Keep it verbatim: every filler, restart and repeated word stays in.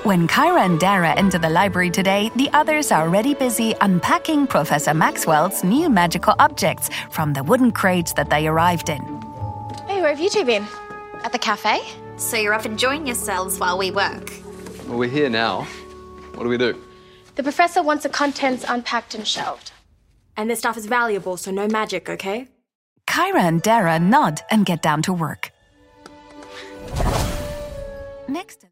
When Kyra and Dara enter the library today, the others are already busy unpacking Professor Maxwell's new magical objects from the wooden crates that they arrived in. Hey, where have you two been? At the cafe? So you're up enjoying yourselves while we work? Well, we're here now. What do we do? The professor wants the contents unpacked and shelved. And this stuff is valuable, so no magic, okay? Kyra and Dara nod and get down to work. Next.